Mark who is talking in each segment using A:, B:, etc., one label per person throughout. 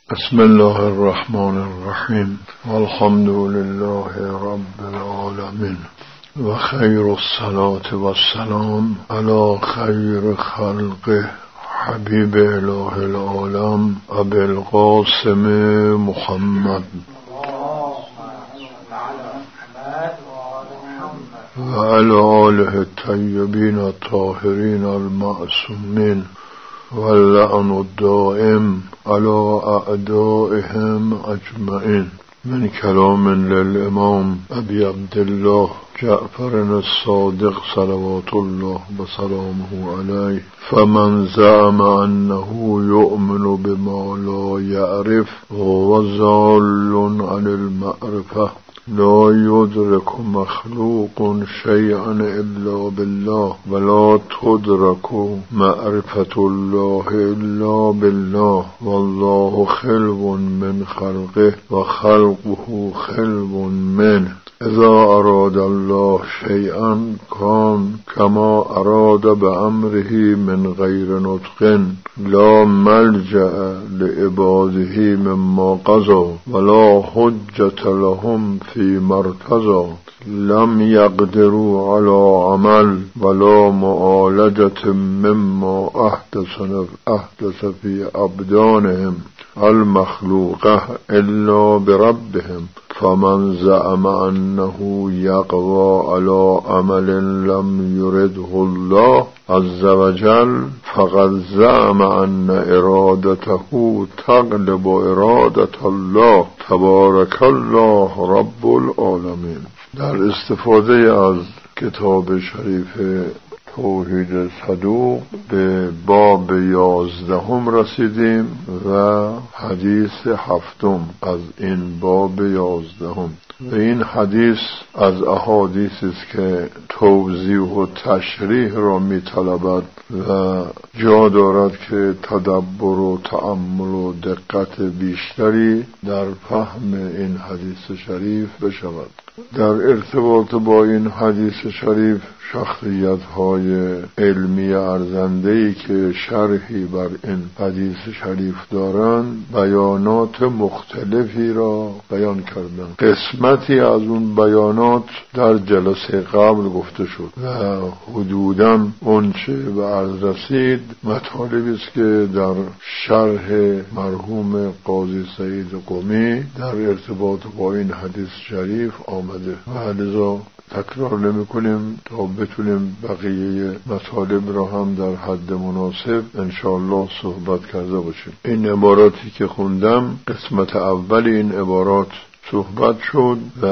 A: بسم الله الرحمن الرحیم والحمد لله رب العالمین و خیر الصلاة و السلام علی خیر خلقه حبیب اله العالم ابی القاسم محمد و علی آله الطیبین الطاهرین المعصومین واللعن الدائم على أعدائهم أجمعين. من كلام للإمام أبي عبد الله جعفر الصادق صلوات الله وسلامه عليه فمن زعم أنه يؤمن بما لا يعرف وهو ضال عن المعرفة لا يدرك مخلوق شيئا إلا بالله ولا تدرك معرفة الله إلا بالله والله خلو من خلقه وخلقه خلو منه إذا أراد الله شيئا كان كما أراد بأمره من غير نطق لا ملجأ لعباده مما قضى ولا حجة لهم فيما ارتضى لم يقدروا على عمل ولا معالجة مما أحدث في أبدانهم المخلوقة إلا بربهم فمن زعم أنه يقوى على عمل لم يرده الله عز وجل فقد زعم أن إرادته تغلب إرادة الله تبارك الله رب العالمين. در استفاده از کتاب شریف توحید صدوق به باب 11 رسیدیم و حدیث 7 از این باب 11 و این حدیث از احادیثی است که توضیح و تشریح را می طلبد و جا دارد که تدبر و تأمل و دقت بیشتری در فهم این حدیث شریف بشود. در ارتباط با این حدیث شریف شخصیت‌های علمی ارزنده‌ای که شرحی بر این حدیث شریف دارند بیانات مختلفی را بیان کردند. قسمتی از اون بیانات در جلسه قبل گفته شد و حدوداً اون چه به عرض رسید مطالبی است که در شرح مرحوم قاضی سعید قمی در ارتباط با این حدیث شریف آمده و لذا تکرار نمی کنیم تا بتونیم بقیه مطالب را هم در حد مناسب انشاءالله صحبت کرده باشیم. این عباراتی که خوندم قسمت اول این عبارات صحبت شد و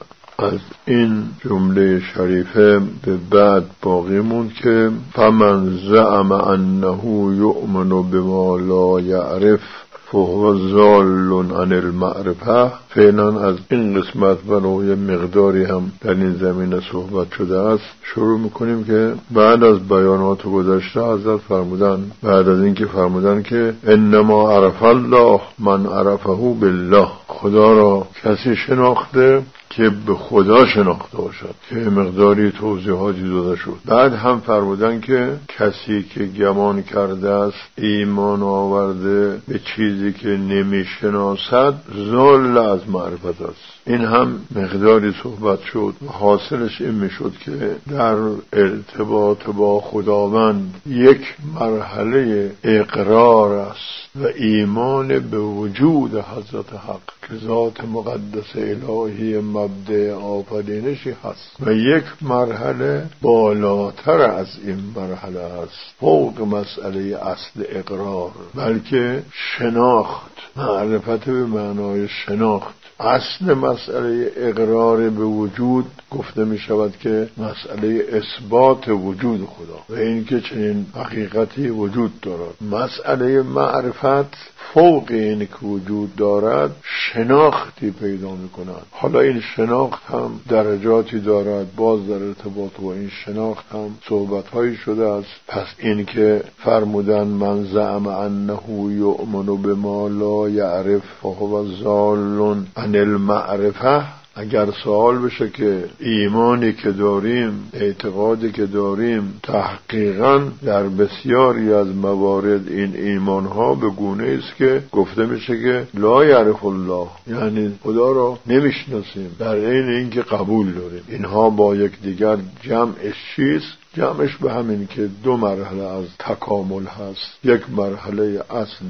A: از این جمله شریفه به بعد باقی موند که فمن زعم انه یؤمن بما لا یعرف فهو ضال عن المعرفه. فعلا از این قسمت و یه مقداری هم در این زمینه صحبت شده است شروع میکنیم که بعد از بیانات گذشته حضرت فرمودن بعد از اینکه فرمودن که انما عرف الله من عرفه بالله، خدا را کسی شناخته که به خدا شناخته باشد که مقداری توضیحاتی داده شد. بعد هم فرمودن که کسی که گمان کرده است ایمان آورده به چیزی که نمیشناسد ضال از معرفت است. این هم مقداری صحبت شد و حاصلش این میشد که در ارتباط با خداوند یک مرحله اقرار است و ایمان به وجود حضرت حق که ذات مقدس الهی مبدأ آفرینشی هست و یک مرحله بالاتر از این مرحله است فوق مسئله اصل اقرار، بلکه شناخت، معرفت به معنای شناخت. اصل مسئله اقرار به وجود گفته می شود که مسئله اثبات وجود خدا و اینکه چنین حقیقتی وجود دارد. مسئله معرفت فوق این که وجود دارد شناختی پیدا می کند. حالا این شناخت هم درجاتی دارد، باز در ارتباط با این شناخت هم صحبت‌هایی شده است. پس این که فرمودن من زعم انه یؤمن بما لا یعرف فهو ضال عن المعرفه اگر سوال بشه که ایمانی که داریم، اعتقادی که داریم، تحقیقاً در بسیاری از موارد این ایمانها به گونه است که گفته میشه که لا یعرف الله، یعنی خدا را نمیشناسیم، در عین اینکه قبول داریم. اینها با یکدیگر جمعش چیست؟ جمعش به همین که دو مرحله از تکامل هست، یک مرحله اصل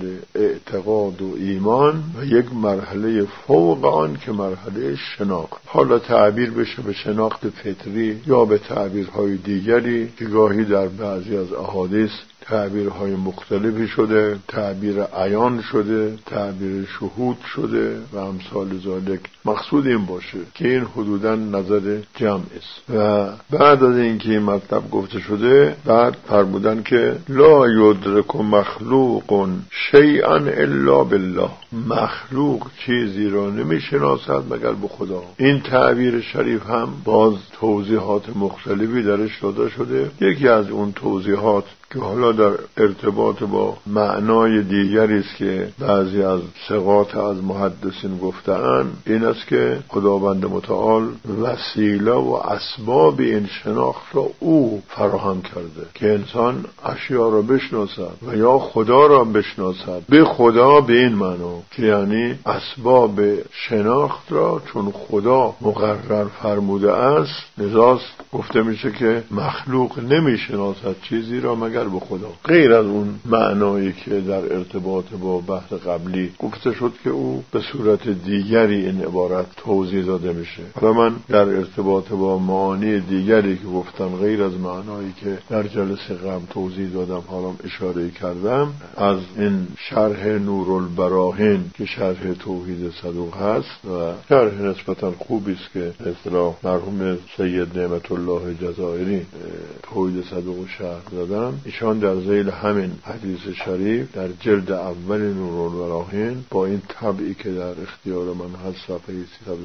A: اعتقاد و ایمان و یک مرحله فوق آن که مرحله شناخت. حالا تعبیر بشه به شناخت فطری یا به تعبیرهای دیگری که گاهی در بعضی از احادیث تعبیرهای مختلفی شده، تعبیر عیان شده، تعبیر شهود شده و امثال ذالک. مقصود این باشه که این حدوداً نظر جمع است. و بعد از اینکه این مطلب گفته شده، بعد فرمودن که لا یدرک مخلوق شیئا الا بالله، مخلوق چیزی را نمیشناسد مگر به خدا. این تعبیر شریف هم باز توضیحات مختلفی درش داده شده. یکی از اون توضیحات که حالا در ارتباط با معنای دیگری است که بعضی از ثقات از محدثین گفتن، این است که خداوند متعال وسیله و اسباب این شناخت را او فراهم کرده که انسان اشیا را بشناسد و یا خدا را بشناسد. به خدا به این معنا که یعنی اسباب شناخت را چون خدا مقرر فرموده است، لذاست گفته میشه که مخلوق نمیشناسد چیزی را مگر به خدا. غیر از اون معنایی که در ارتباط با بحث قبلی گفته شد که او به صورت دیگری این عبارت توضیح داده میشه. حالا من در ارتباط با معانی دیگری که گفتم غیر از معنایی که در جلسه قبل توضیح دادم حالا اشاره کردم، از این شرح نورالبراهین که شرح توحید صدوق هست و شرح نسبتا خوبی است که به اصطلاح مرحوم سید نعمت الله جزائری توحید صدوق شرح دادن، ایشان در ذیل همین حدیث شریف در جلد اول نورالبراهین با این طبعی که در اختیار من هست صفحه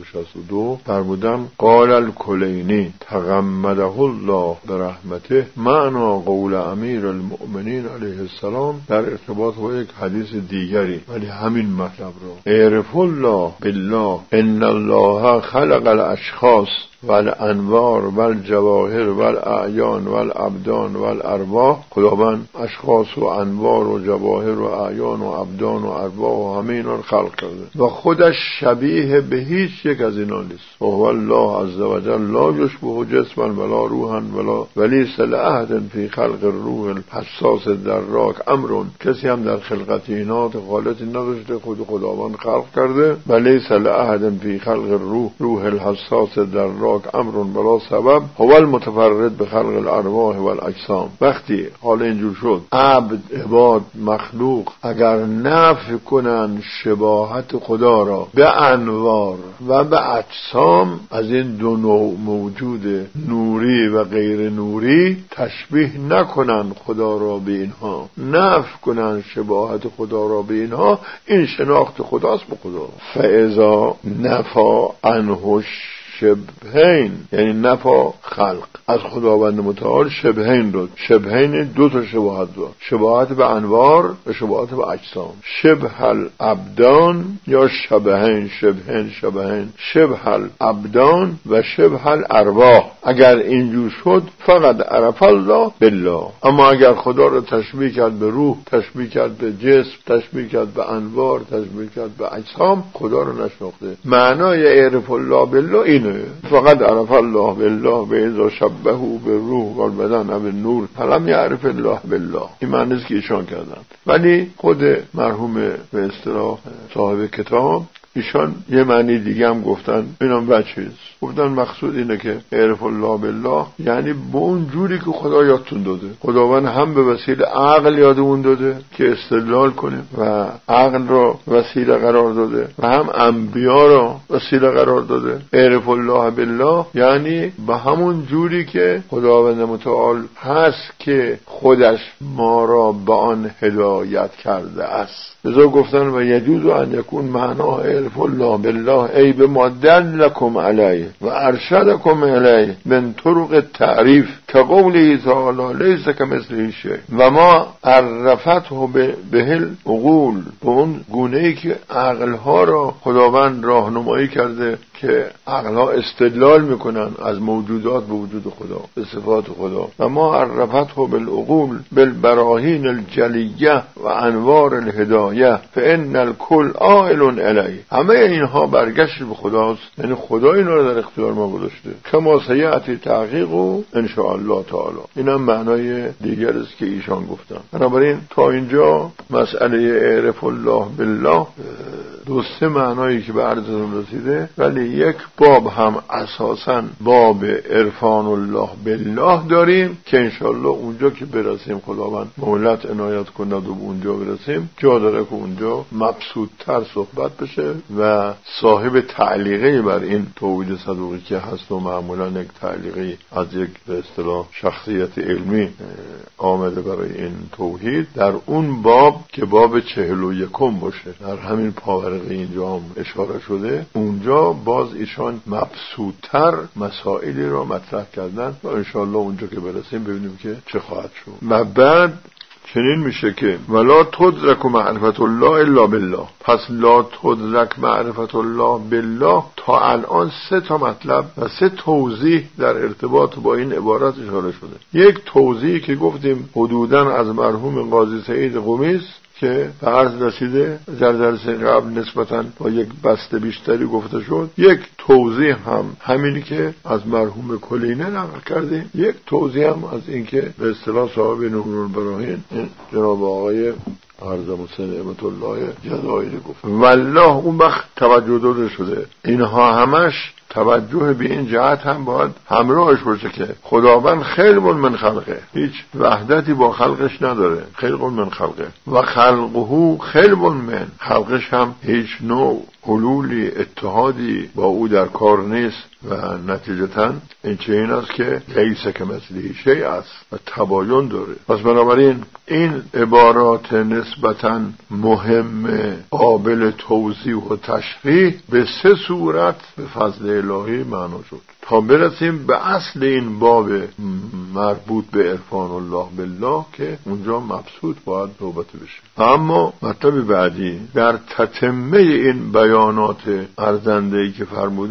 A: 362 فرمودن قال الکلینی تغمده الله برحمته معنا قول امیر المؤمنین علیه السلام در ارتباط با یک حدیث دیگری ولی همین مطلب رو. اعرف الله بالله ان الله خلق الاشخاص والانوار والجواهر والاعیان والابدان والارواح. خداوند اشخاص و انوار و جواهر و اعیان و ابدان و ارواح و همه اینا رو خلق کرده و خودش شبیه به هیچ یک از اینا نیست. و الله عز وجل لا یشبه جسما ولا روحا ولیس لأحد فی خلق الروح الحساس دراک امر. کسی هم در خلقت اینا دخالتی نداشته، خود خداوند خلق کرده. ولیس لأحد فی خلق روح الحساس دراک امر بلا سبب هو المتفرد به خلق الارواح والاجسام. وقتی حال اینجور شد عبد، عباد، مخلوق اگر نفی کنن شباهت خدا را به انوار و به اجسام، از این دو نوع موجود نوری و غیر نوری تشبیه نکنن خدا را به اینها، نفی کنن شباهت خدا را به اینها، این شناخت خداست به خدا. فاذا نفا عنه شبهین، یعنی نفا خلق از خداوند متعال شبهین داد. شبهین دو تا شباهت داد، شباهت به انوار و شباهت به اجسام. شبه الابدان یا شبهین، شبهین شبهین، شبه الابدان و شبه الارواح. اگر اینجور شد فقط عرف الله بالله. اما اگر خدا را تشبیه کرد به روح، تشبیه کرد به جسم، تشبیه کرد به انوار، تشبیه کرد به اجسام، خدا را نشناخته. معنای اعرف الله بالله اینه، فقط عرف الله بالله به اذا شبهه به روح و البدن و نور فلم یعرف الله بالله. این معنی است که ایشان کردن. ولی خود مرحوم به اصطلاح صاحب کتاب ایشان یه معنی دیگه هم گفتن، اینم وجهیست. گفتن مقصود اینه که اعرف الله بالله یعنی به اون جوری که خدا یادتون داده. خداوند هم به وسیله عقل یادمون داده که استدلال کنیم و عقل را وسیله قرار داده و هم انبیا را وسیله قرار داده. اعرف الله بالله یعنی به همون جوری که خداوند متعال هست که خودش ما را به آن هدایت کرده است. لذا گفتن و یجوز ان یکون معنا اعرف الله بالله ای به ما دلکم علیه و ارشدکم علیه من طرق التعریف که قوله تعالی لیس کمثله شیء و ما عرفته به العقول، به اون گونه‌ای که عقل‌ها را خداوند راهنمایی کرده که عقلها استدلال میکنن از موجودات به وجود خدا، به صفات خدا. و ما عرفته بالعقول بالبراهین الجلیه و انوار الهدایه فان الکل آئل الیه. همه اینها برگشت به خداست، یعنی خدا اینا رو در اختیار ما گذاشته. کما سیأتی تحقیق ان شاء الله تعالی. اینم معنای دیگر است که ایشان گفتن. بنابراین تا اینجا مسئله اعرف الله بالله دو سه معنایی که به عرضتون رسیده، ولی یک باب هم اساساً باب عرفان الله بالله داریم که انشالله اونجا که برسیم، خداوند مهلت عنایت کند و به اونجا برسیم، جا داره که اونجا مبسوط‌تر صحبت بشه و صاحب تعلیقی بر این توحید صدوقی که هست و معمولاً یک تعلیقی از یک به اصطلاح شخصیت علمی آمده برای این توحید، در اون باب که باب 41 باشه، در همین پاورقی اینجا هم اشاره شده، اونجا باز ایشان مبسوط‌تر مسائلی رو مطرح کردن و انشاءالله اونجا که برسیم ببینیم که چه خواهد شد. و بعد چنین میشه که ولا تدرک معرفت الله الا بالله. پس لا تدرک معرفت الله بالله تا الان 3 تا مطلب و 3 توضیح در ارتباط با این عبارت اشاره شده. یک توضیحی که گفتیم حدوداً از مرحوم قاضی سعید قمی که به عرض رسیده، در درس قبل نسبتاً با یک بسته بیشتری گفته شد. یک توضیح هم همینی که از مرحوم کلینه نقل کردیم. یک توضیح هم از این که به اصطلاح صاحب نورالبراهین جناب آقای اعظم حسین نعمت الله جزائری گفت. والله اون وقت توجه داده شده. اینها همش توجه به این جهت هم باید همراهش باشه که خداوند خلق من خلقه، هیچ وحدتی با خلقش نداره، خلق من خلقه و خلقه خلق من، خلقش هم هیچ نوع حلولی اتحادی با او در کار نیست و نتیجتاً این چنین است که لیس کمثله شیء است و تباین داره. پس بنابراین این عبارات نسبتاً مهم قابل توضیح و تشریح به 3 صورت به فضل الهی معنا شد تا برسیم به اصل این باب مربوط به عرفان الله بالله که اونجا مبسوط باید صحبت بشه. اما مطلب بعدی در تتمه این بیانات ارزنده‌ای که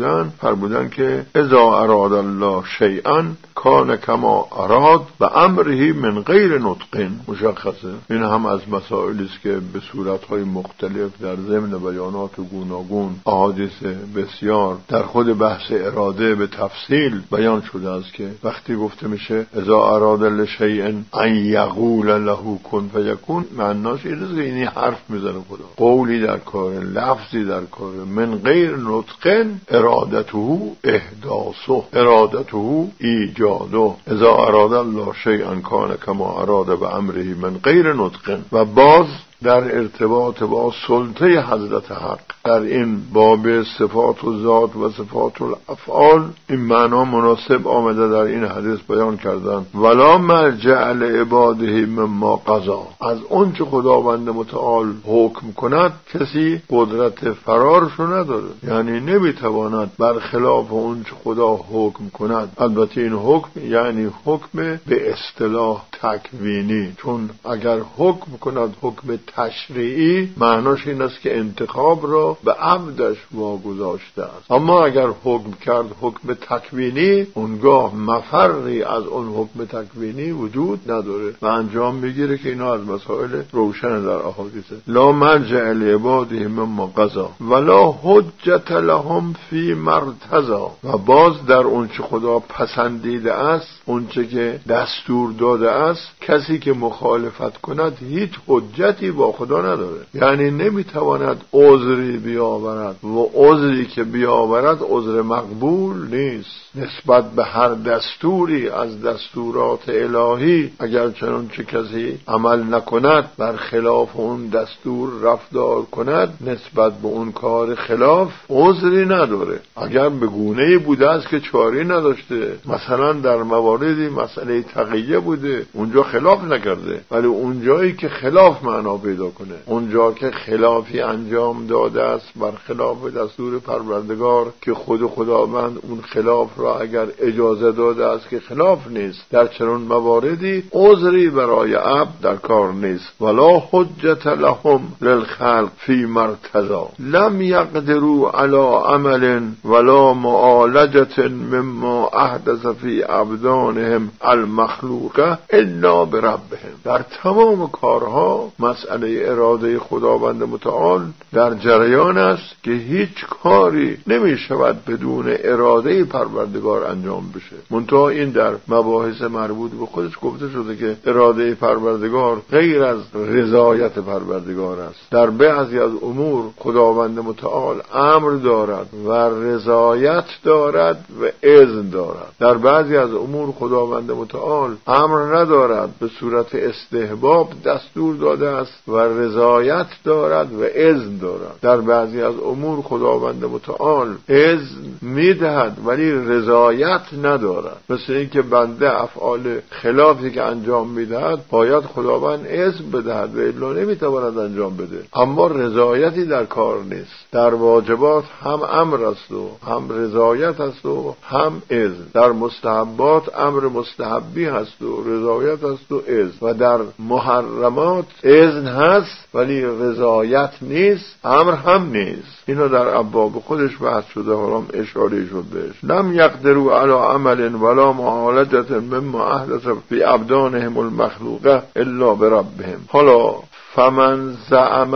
A: فرمودن که اذا اراد الله شیئا کان کما اراد و امره من غیر نطق. مشخصه این هم از مسائلی است که به صورت‌های مختلف در ضمن بیانات گوناگون احادیث بسیار در خود بحث اراده به تفصیل بیان شده است که وقتی گفته میشه اذا اراد لشیء ان یقول له کن فیکون، معناش اینه که این حرف میزنه خدا، قولی در کار، لفظی در کار، من غیر نطق ارادته احداثه، ارادته ایجاده. اذا اراد الله شیئا کان کما اراد و امره من غیر نطق. و باز در ارتباط با سلطه حضرت حق در این باب صفات و ذات و صفات الافعال این معنا مناسب آمده در این حدیث بیان کردن ولا مرجع لعباده مما قضا. از اون چه خداوند متعال حکم کند کسی قدرت فرارشو نداره، یعنی نمیتواند برخلاف اون چه خدا حکم کند. البته این حکم یعنی حکم به اصطلاح تکوینی، چون اگر حکم کند حکم تشریعی معناش این است که انتخاب را به عبدش واگذاشته است. اما اگر حکم کرد حکم تکوینی، اونگاه مفری از اون حکم تکوینی وجود نداره و انجام میگیره که اینا از مسائل روشن در احادیثه. لا مرجع لعباده مما قضا ولا حجت لهم فی مرتضا. و باز در اون چه خدا پسندیده است، اون چه که دستور داده است، کسی که مخالفت کند هیچ حجتی با خدا نداره، یعنی نمیتواند عذری بیاورد و عذری که بیاورد عذر مقبول نیست نسبت به هر دستوری از دستورات الهی. اگر چنانچه کسی عمل نکند، بر خلاف اون دستور رفتار کند، نسبت به اون کار خلاف عذری نداره. اگر به گونه‌ای بوده است که چاری نداشته، مثلا در مواردی مسئله تقیه بوده، اونجا خلاف نکرده، ولی اونجایی که خلاف معنا پیدا کنه. اونجا که خلافی انجام داده است برخلاف دستور پروردگار که خداوند اون خلاف را اگر اجازه داده است که خلاف نیست، در چنین مواردی عذری برای عبد در کار نیست. ولا حجت لهم للخلق فی مرتضی لم یقدروا علی عمل ولا معالجه مما احدث فی ابدانهم المخلوقه الا بربهم. در تمام کارها مسئله اراده خداوند متعال در جریان است که هیچ کاری نمی شود بدون اراده پروردگار انجام بشه. منتها این در مباحث مربوط به خودش گفته شده که اراده پروردگار غیر از رضایت پروردگار است. در بعضی از امور خداوند متعال امر دارد و رضایت دارد و اذن دارد. در بعضی از امور خداوند متعال امر ندارد، به صورت استحباب دستور داده است و رضایت دارد و اذن دارد. در بعضی از امور خداوند متعال اذن میدهد ولی رضایت ندارد. مثل اینکه بنده افعال خلافی که انجام میدهد باید خداوند اذن بدهد و الا نمیتواند انجام بده، اما رضایتی در کار نیست. در واجبات هم امر است و هم رضایت است و هم اذن. در مستحبات امر مستحبی هست و رضایت است و اذن، و در محرمات اذن هست ولی رضایت نیست، امر هم نیست. اینا در ابواب خودش بحث شده، حالا اشاره شد بهش. لم یقدروا علی عمل ولا معالجه مما احدث فی ابدانهم المخلوقه الا بربهم. حالا فمن زعم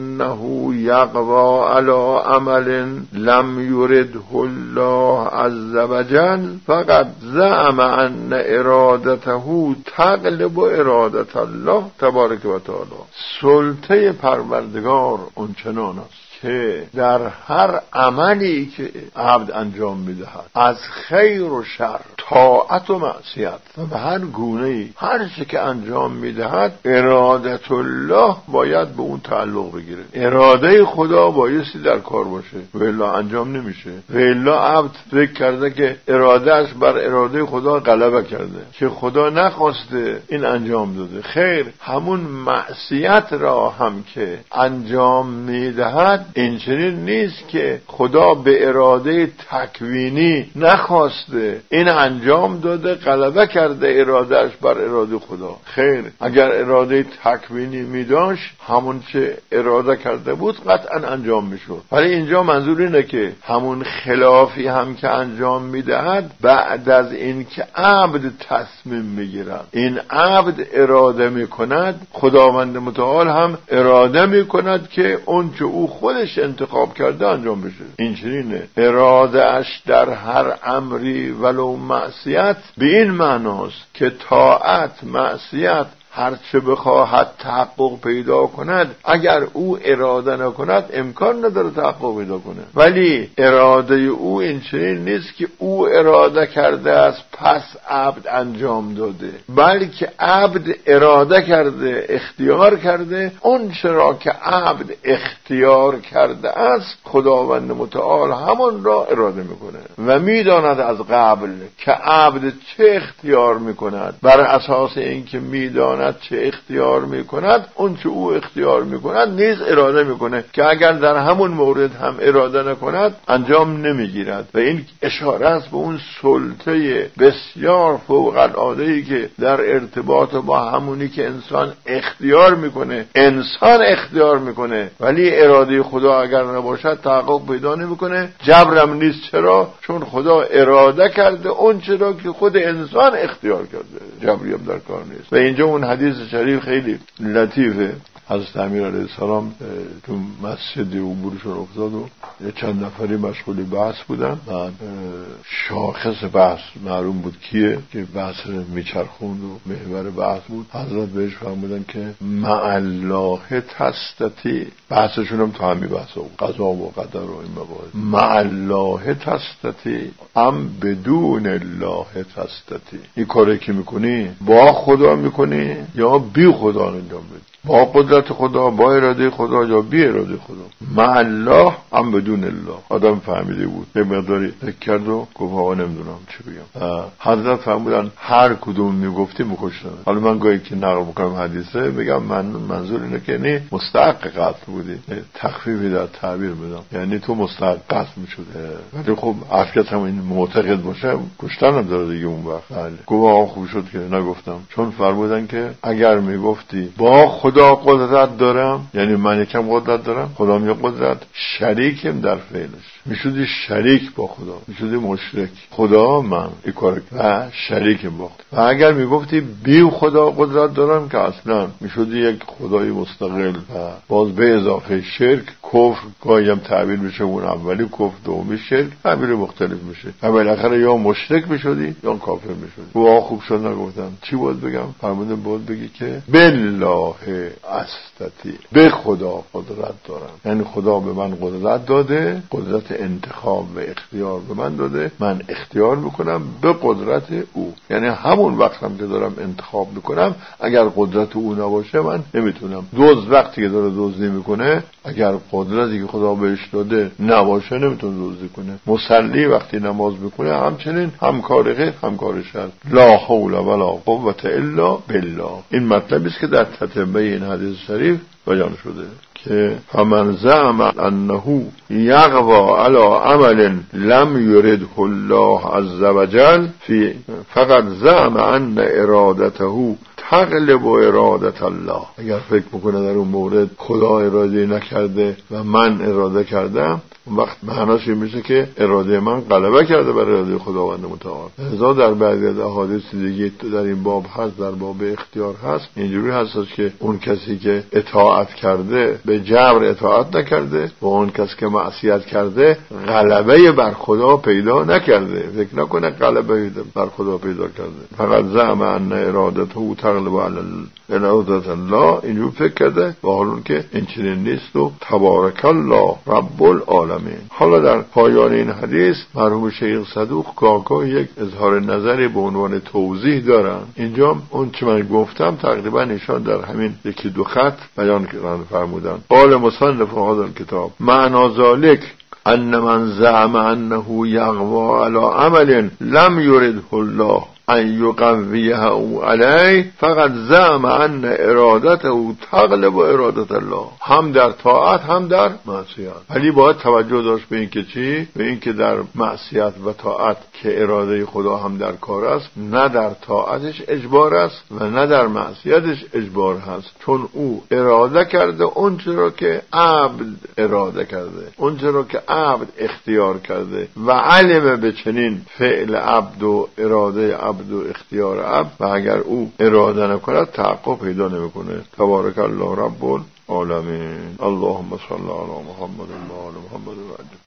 A: انه یقوی علی عمل لم یرده الله عز وجل فقد زعم ان ارادته تغلب ارادت الله تبارک و تعالی. سلطه پروردگار اونچنان است که در هر عملی که عبد انجام میدهد، از خیر و شر، طاعت و معصیت و به هر گونه‌ای هر چه که انجام میدهد، ارادت الله باید به اون تعلق بگیره. اراده خدا بایستی در کار باشه و الا انجام نمیشه. و الا عبد فکر کرده که ارادهش بر اراده خدا غلبه کرده، که خدا نخواسته این انجام داده. خیر، همون معصیت را هم که انجام میدهد این چنین نیست که خدا به اراده تکوینی نخواسته این انجام داده، غلبه کرده ارادهش بر اراده خدا. خیر، اگر اراده تکوینی می داشت همون چه اراده کرده بود قطعا انجام می شد. ولی اینجا منظور اینه که همون خلافی هم که انجام می دهد بعد از این که عبد تصمیم می گیرد، این عبد اراده می کند، خداوند متعال هم اراده می کند که اون چه او خودش انتخاب کرده انجام بشه. این چنینه، اراده اش در هر امری ولو معصیت به این معناست که طاعت، معصیت هر چه بخواهد تحقق پیدا کند، اگر او اراده نکند امکان نداره تحقق پیدا کنه. ولی اراده او این چنین نیست که او اراده کرده است پس عبد انجام داده، بلکه عبد اراده کرده، اختیار کرده. اون چرا که عبد اختیار کرده است خداوند متعال همون را اراده میکنه و میداند از قبل که عبد چه اختیار میکند. بر اساس اینکه میداند چه اختیار میکند، اون چه او اختیار میکند نیز اراده میکنه که اگر در همون مورد هم اراده نکند انجام نمیگیرد. و این اشاره است به اون سلطه بسیار فوق العاده‌ای که در ارتباط با همونی که انسان اختیار میکنه. انسان اختیار میکنه ولی اراده خدا اگر نباشد تحقق پیدا نمیکنه. جبرم نیست. چرا؟ چون خدا اراده کرده اون چرا که خود انسان اختیار کرده، جبری هم در کار نیست. و اینجا اون حدیث شریف خیلی لطیفه. حضرت امیر علیه السلام تو مسجد عبورشون افتاد و چند نفری مشغول بحث بودن و شاخص بحث معلوم بود کیه که بحث رو میچرخوند و محور بحث بود. حضرت بهش فرمودن که مع الله تستطیع. بحثشون هم تا همین بحث بود، قضا و قدر و این مباحث. مع الله تستطیع ام بدون الله تستطیع. این کاری که میکنی با خدا میکنی یا بی خدا انجام بدی. با قدرت خدا، با اراده خدا یا بی اراده خدا. مع الله ام بدون الله. آدم فهمیده بود، یه مقداری فکر کرد و گفت آقا نمیدونم چی بگم. حضرت فرمودن هر کدوم میگفتی میکشتن. حالا من گاهی که نقل میکنم حدیثه بگم منظور اینه که نه مستحق قتل بودی، تخفیفی در تعبیر بدم، یعنی تو مستحق قتل میشده. ولی خب افکت هم این معتقد باشه کشتن هم داره دیگه اون وقت. گفت آقا خوب شد که نگفتم، چون فرمودن که اگر میگفتی با خدا قدرت دارم، یعنی من یکم قدرت دارم، خدا می قدرت، شریکم در فعلش، میشودی شریک با خدا، میشودی مشرک. خدا من این کار و شریکم با خدا. و اگر میگفتی بی خدا قدرت دارم که اصلا میشودی یک خدای مستقل و باز به اضافه شرک، کفر، گاهی هم تعبیر میشه اون اولی کفر، دومی شرک، تعبیر مختلف میشه. و بالاخره یا مشرک میشدی یا کافر میشدی. و خوب شد نگفتم. چی باید بگم؟ فرمودن باید بگی که بالله استطیع، به خدا قدرت دارم، یعنی خدا به من قدرت داده، قدرت انتخاب و اختیار به من داده، من اختیار میکنم به قدرت او. یعنی همون وقت هم که دارم انتخاب میکنم، اگر قدرت او نباشه من نمیتونم. دزد وقتی که داره دزدی میکنه، اگر قدرتی که خدا بهش داده نباشه نمیتونه دزدی کنه. مصلی وقتی نماز میکنه همچنین همکار غیر همکار شر. لا حول ولا قوة الا بالله. این مطلبی است که در تتمه این حدیث شریف بیان شده که فمن زعم انه یغوى على عمل لم یرده الله عز وجل فقط زعم ان ارادته تغلب ارادت الله. اگر فکر میکنه در اون مورد خدا اراده نکرده و من اراده کردم، اون وقت معناش این میشه که اراده من غلبه کرده بر اراده خداوند متعال. لذا در بعضی از احادیث دیگه در این باب هست، در باب اختیار هست، اینجوری هستش که اون کسی که اطاعت کرده به جبر اطاعت نکرده و اون کسی که معصیت کرده غلبه بر خدا پیدا نکرده. فکر نکنه غلبه بر خدا پیدا کرده. فقط زعم ان ارادته تغلب علی ارادت الله، اینجور فکر کرده، با حالون که این چنین نیست و تبارک الله رب العالمین. حالا در پایان این حدیث مرحوم شیخ صدوق گاهگاه یک اظهار نظری به عنوان توضیح دارن. اینجا اون چه من گفتم تقریبا ایشان در همین یکی دو خط بیان کردن. فرمودن قال مصنف هذا الكتاب معنا ذلك ان من زعم انه یغوى علی عمل لم یرده الله ان یقویه علیه فقط زعم ان ارادته تغلب ارادت الله. هم در طاعت هم در معصیت. ولی باید توجه داشت به این که چی؟ به این که در معصیت و طاعت که اراده خدا هم در کار است، نه در طاعتش اجبار است و نه در معصیتش اجبار هست، چون او اراده کرده اون چرا که عبد اراده کرده، اون چرا که عبد اختیار کرده و علم به چنین فعل عبد و اراده عبد و اختیار عبد، و اگر او اراده نکند تحقق پیدا نمیکنه. تبارک الله رب العالمین. اللهم صل علی محمد و آل محمد و